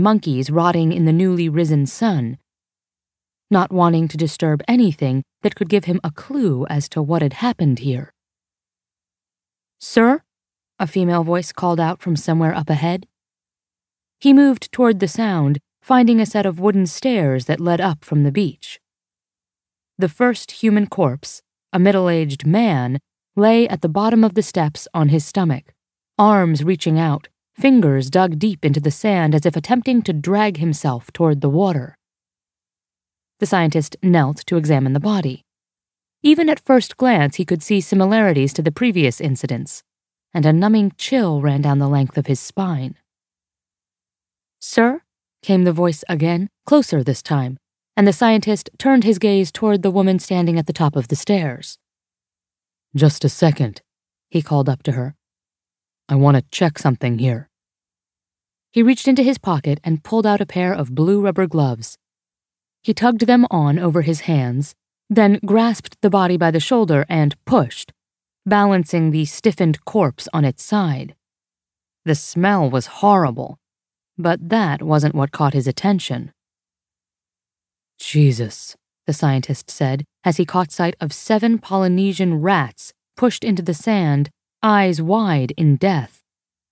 monkeys rotting in the newly risen sun, not wanting to disturb anything that could give him a clue as to what had happened here. "Sir?" a female voice called out from somewhere up ahead. He moved toward the sound, finding a set of wooden stairs that led up from the beach. The first human corpse, a middle-aged man, lay at the bottom of the steps on his stomach, arms reaching out, fingers dug deep into the sand as if attempting to drag himself toward the water. The scientist knelt to examine the body. Even at first glance, he could see similarities to the previous incidents, and a numbing chill ran down the length of his spine. "Sir?" came the voice again, closer this time, and the scientist turned his gaze toward the woman standing at the top of the stairs. "Just a second," he called up to her. "I want to check something here." He reached into his pocket and pulled out a pair of blue rubber gloves. He tugged them on over his hands, then grasped the body by the shoulder and pushed, balancing the stiffened corpse on its side. The smell was horrible, but that wasn't what caught his attention. "Jesus," the scientist said as he caught sight of 7 Polynesian rats pushed into the sand, eyes wide in death.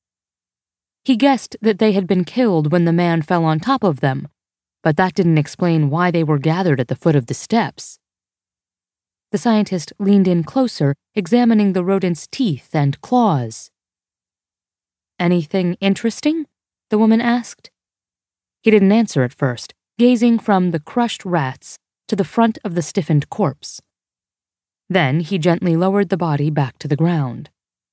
He guessed that they had been killed when the man fell on top of them, but that didn't explain why they were gathered at the foot of the steps. The scientist leaned in closer, examining the rodent's teeth and claws. "Anything interesting?" the woman asked. He didn't answer at first, gazing from the crushed rats to the front of the stiffened corpse. Then he gently lowered the body back to the ground.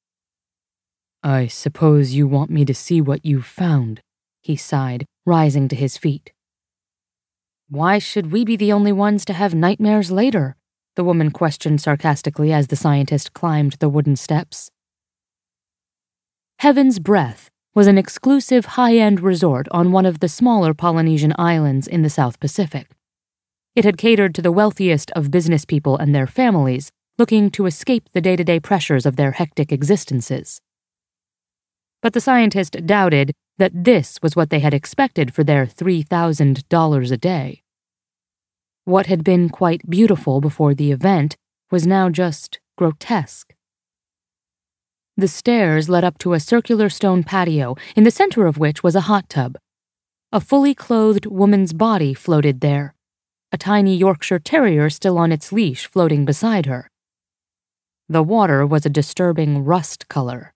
"I suppose you want me to see what you've found," he sighed, rising to his feet. "Why should we be the only ones to have nightmares later?" the woman questioned sarcastically as the scientist climbed the wooden steps. Heaven's Breath was an exclusive high-end resort on one of the smaller Polynesian islands in the South Pacific. It had catered to the wealthiest of business people and their families, looking to escape the day-to-day pressures of their hectic existences. But the scientist doubted that this was what they had expected for their $3,000 a day. What had been quite beautiful before the event was now just grotesque. The stairs led up to a circular stone patio, in the center of which was a hot tub. A fully clothed woman's body floated there, a tiny Yorkshire Terrier still on its leash floating beside her. The water was a disturbing rust color.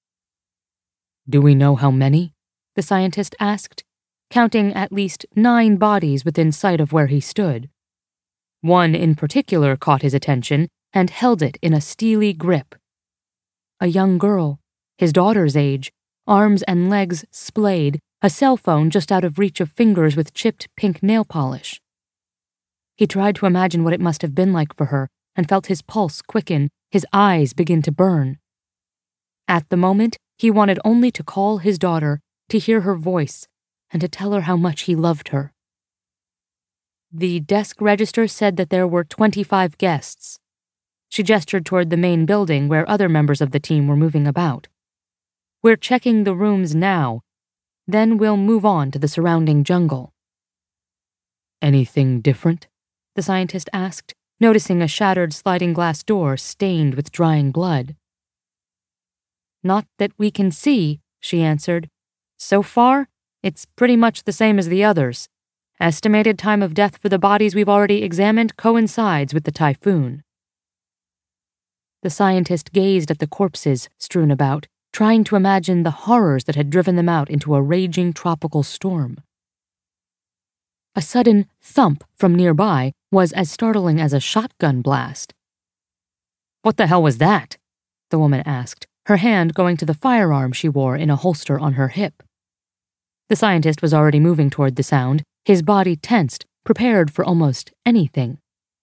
"Do we know how many?" the scientist asked, counting at least 9 bodies within sight of where he stood. One in particular caught his attention and held it in a steely grip. A young girl, his daughter's age, arms and legs splayed, a cell phone just out of reach of fingers with chipped pink nail polish. He tried to imagine what it must have been like for her and felt his pulse quicken, his eyes begin to burn. At the moment, he wanted only to call his daughter, to hear her voice, and to tell her how much he loved her. The desk register said that there were 25 guests. She gestured toward the main building where other members of the team were moving about. "We're checking the rooms now. Then we'll move on to the surrounding jungle." "Anything different?" the scientist asked, noticing a shattered sliding glass door stained with drying blood. "Not that we can see," she answered. "So far, it's pretty much the same as the others. Estimated time of death for the bodies we've already examined coincides with the typhoon." The scientist gazed at the corpses strewn about, trying to imagine the horrors that had driven them out into a raging tropical storm. A sudden thump from nearby was as startling as a shotgun blast. "What the hell was that?" the woman asked, her hand going to the firearm she wore in a holster on her hip. The scientist was already moving toward the sound, his body tensed, prepared for almost anything.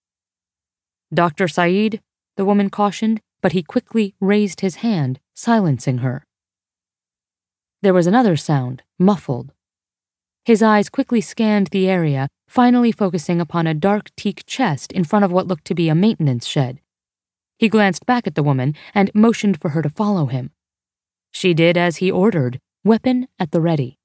"Dr. Saeed?" the woman cautioned, but he quickly raised his hand, silencing her. There was another sound, muffled. His eyes quickly scanned the area, finally focusing upon a dark teak chest in front of what looked to be a maintenance shed. He glanced back at the woman and motioned for her to follow him. She did as he ordered, weapon at the ready.